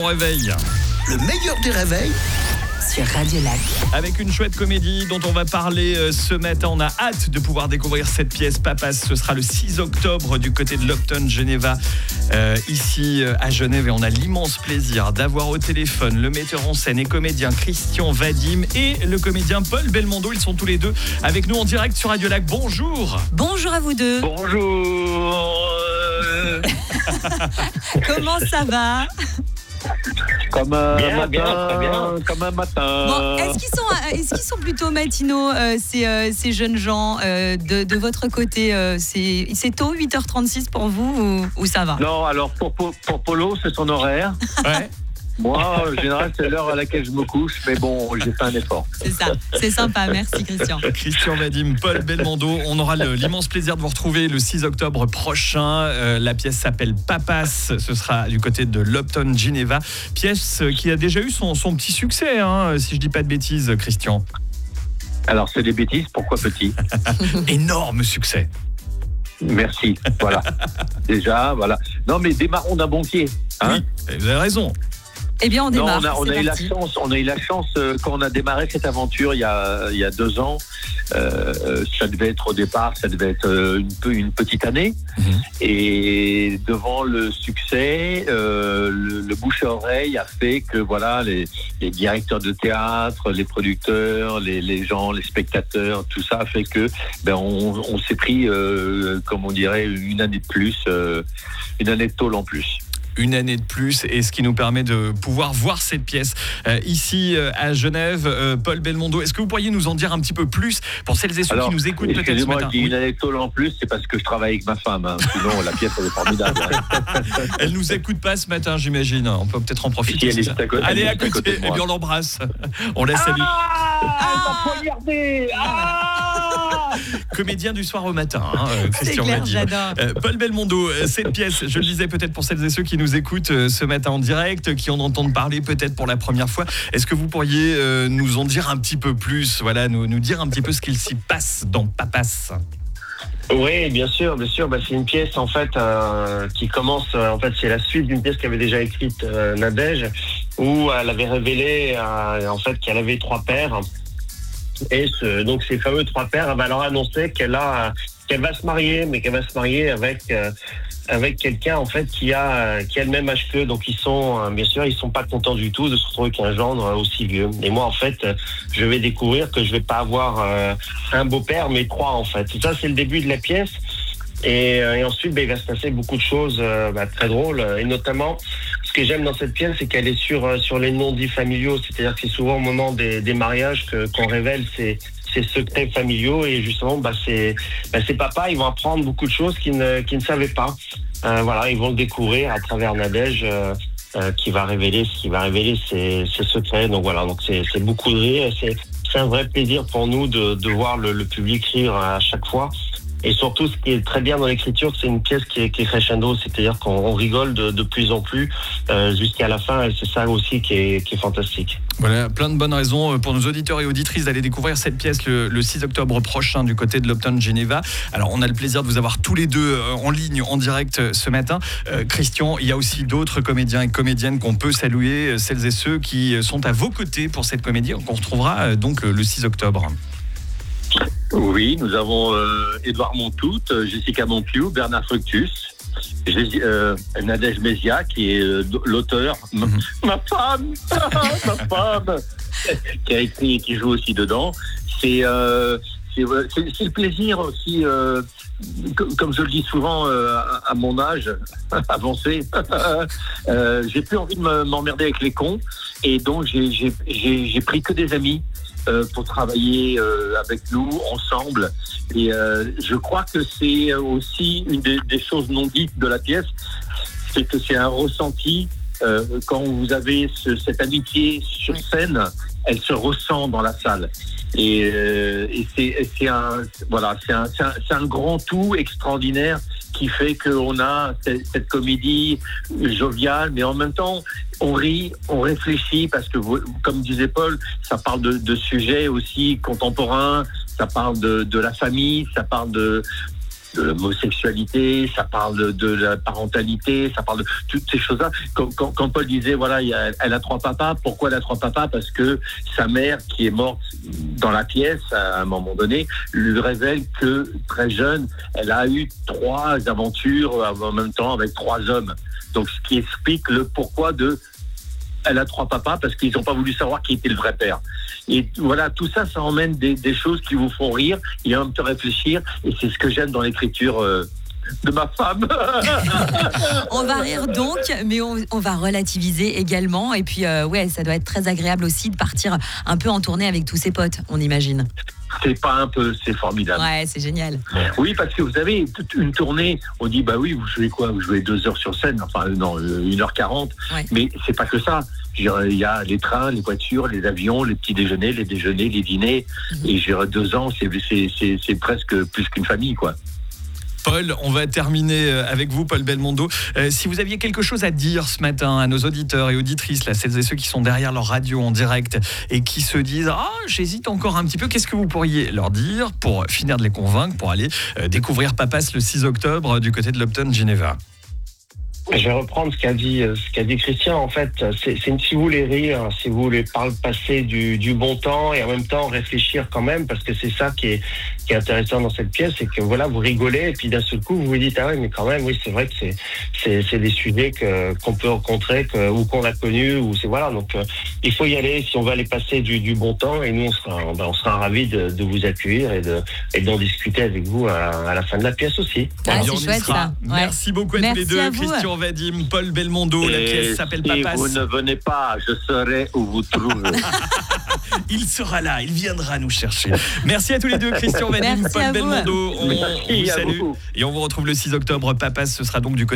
Réveil. Le meilleur des réveils sur Radio Lac. Avec une chouette comédie dont on va parler ce matin. On a hâte de pouvoir découvrir cette pièce Papas. Ce sera le 6 octobre du côté de l'Upton Geneva, ici à Genève. Et on a l'immense plaisir d'avoir au téléphone le metteur en scène et comédien Christian Vadim et le comédien Paul Belmondo. Ils sont tous les deux avec nous en direct sur Radio Lac. Bonjour. Bonjour à vous deux. Bonjour. Comment ça va? Comme un Bien, matin, bien, très bien. comme un matin. Bon, est-ce qu'ils sont plutôt matinaux, ces jeunes gens de votre côté? C'est tôt, 8h36 pour vous ou ça va? Non, alors pour Polo, c'est son horaire. Ouais. Moi, en général, c'est l'heure à laquelle je me couche, mais bon, j'ai fait un effort. C'est ça, c'est sympa, merci Christian. Christian Vadim, Paul Belmondo. On aura l'immense plaisir de vous retrouver le 6 octobre prochain. La pièce s'appelle Papas. Ce sera du côté de l'Upton Geneva. Pièce qui a déjà eu son petit succès, hein, si je dis pas de bêtises, Christian. Alors, c'est des bêtises, pourquoi petit? Énorme succès. Merci, voilà. Déjà, voilà. Non, mais démarrons d'un bon pied. Hein, oui, vous avez raison. Eh bien, on démarre. Non, on a eu la chance quand on a démarré cette aventure il y a 2 ans. Ça devait être au départ, une petite année. Et devant le succès, le bouche à oreille a fait que voilà, les directeurs de théâtre, les producteurs, les gens, les spectateurs, tout ça a fait que on s'est pris, comme on dirait, une année de plus, une année de tôle en plus. Une année de plus, et ce qui nous permet de pouvoir voir cette pièce ici à Genève. Paul Belmondo, est-ce que vous pourriez nous en dire un petit peu plus pour celles et ceux qui nous écoutent peut-être ce matin? Excusez-moi, je dis une année de tôle en plus, c'est parce que je travaille avec ma femme. Hein. Sinon, la pièce, elle est formidable. Elle nous écoute pas ce matin, j'imagine. On peut peut-être en profiter. Elle est juste à côté. Allez, à côté, et puis on l'embrasse. On laisse saluer. Comédien du soir au matin, hein, Christian clair, Vadim. j'adore. Paul Belmondo, cette pièce, je le disais peut-être pour celles et ceux qui nous écoutent ce matin en direct, qui en entendent parler peut-être pour la première fois, est-ce que vous pourriez nous en dire un petit peu plus, voilà, nous dire un petit peu ce qu'il s'y passe dans Papas? Oui, bien sûr. C'est une pièce en fait qui commence. En fait, c'est la suite d'une pièce qu'avait déjà écrite Nadège, où elle avait révélé en fait qu'elle avait 3 pères. Et donc ces fameux 3 pères, elle va leur annoncer qu'elle va se marier, mais qu'elle va se marier avec quelqu'un en fait qui a le même âge qu'eux. Donc ils sont bien sûr, ils sont pas contents du tout de se retrouver qu'un gendre aussi vieux. Et moi en fait, je vais découvrir que je vais pas avoir un beau-père, mais 3 en fait. Et ça c'est le début de la pièce. Et ensuite, il va se passer beaucoup de choses très drôles. Et notamment, ce que j'aime dans cette pièce, c'est qu'elle est sur les non-dits familiaux. C'est-à-dire que c'est souvent au moment des mariages qu'on révèle ces secrets familiaux. Et justement, ces papas, ils vont apprendre beaucoup de choses qu'ils ne savaient pas. Ils vont le découvrir à travers Nadège, qui va révéler ces secrets. Donc voilà, c'est beaucoup de rire. C'est un vrai plaisir pour nous de voir le public rire à chaque fois. Et surtout, ce qui est très bien dans l'écriture, c'est une pièce qui est crescendo, c'est-à-dire qu'on rigole de plus en plus jusqu'à la fin, et c'est ça aussi qui est fantastique. Voilà, plein de bonnes raisons pour nos auditeurs et auditrices d'aller découvrir cette pièce le 6 octobre prochain du côté de l'Upton Geneva. Alors, on a le plaisir de vous avoir tous les deux en ligne, en direct ce matin. Christian, il y a aussi d'autres comédiens et comédiennes qu'on peut saluer, celles et ceux qui sont à vos côtés pour cette comédie qu'on retrouvera donc le 6 octobre. Oui, nous avons Édouard Montout, Jessica Monpiou, Bernard Fructus, Nadège Mézia, qui est l'auteur, ma femme, qui a écrit et qui joue aussi dedans. C'est le plaisir aussi, comme je le dis souvent à mon âge avancé, j'ai plus envie de m'emmerder avec les cons, et donc j'ai pris que des amis pour travailler avec nous ensemble, et je crois que c'est aussi une des choses non dites de la pièce, c'est que c'est un ressenti quand vous avez cette amitié sur scène, elle se ressent dans la salle, et c'est un grand tout extraordinaire qui fait qu'on a cette comédie joviale, mais en même temps, on rit, on réfléchit, parce que, comme disait Paul, ça parle de sujets aussi contemporains, ça parle de la famille, ça parle de l'homosexualité, ça parle de la parentalité, ça parle de toutes ces choses-là. Quand Paul disait, voilà, elle a 3 papas, pourquoi elle a 3 papas? Parce que sa mère, qui est morte dans la pièce à un moment donné, lui révèle que très jeune, elle a eu 3 aventures en même temps avec 3 hommes. Donc ce qui explique le pourquoi elle a 3 papas, parce qu'ils n'ont pas voulu savoir qui était le vrai père. Et voilà, tout ça, ça emmène des choses qui vous font rire et en même temps réfléchir. Et c'est ce que j'aime dans l'écriture de ma femme. On va rire donc, mais on va relativiser également. Et puis, ouais, ça doit être très agréable aussi de partir un peu en tournée avec tous ses potes, on imagine. C'est pas un peu, c'est formidable. Ouais, c'est génial. Oui, parce que vous avez une tournée, on dit, bah oui, vous jouez quoi? Vous jouez 2 heures sur scène, enfin non, 1h40. Ouais. Mais c'est pas que ça. Il y a les trains, les voitures, les avions, les petits déjeuners, les dîners. Et j'ai 2 ans, c'est presque plus qu'une famille, quoi. Paul, on va terminer avec vous, Paul Belmondo. Si vous aviez quelque chose à dire ce matin à nos auditeurs et auditrices, là, celles et ceux qui sont derrière leur radio en direct et qui se disent « Ah, j'hésite encore un petit peu », qu'est-ce que vous pourriez leur dire pour finir de les convaincre, pour aller découvrir Papas le 6 octobre du côté de l'Upton Geneva? Je vais reprendre ce qu'a dit Christian. En fait, si vous voulez rire, si vous voulez passer du bon temps et en même temps réfléchir quand même, parce que c'est ça qui est intéressant dans cette pièce, c'est que voilà, vous rigolez et puis d'un seul coup vous vous dites ah ouais, mais quand même oui, c'est vrai que c'est des sujets qu'on peut rencontrer ou qu'on a connus, ou c'est voilà, donc il faut y aller si on veut aller passer du bon temps, et nous on sera ravis de vous accueillir et d'en discuter avec vous à la fin de la pièce aussi. Ah, c'est chouette ça. Ouais. Merci beaucoup à tous les deux, Christian Vadim, Paul Belmondo. La pièce s'appelle Papas. Si vous ne venez pas, je serai où vous trouvez. Il sera là, il viendra nous chercher. Merci à tous les deux, Christian Vadim, Paul Belmondo. On vous salue et on vous retrouve le 6 octobre. Papas, ce sera donc du côté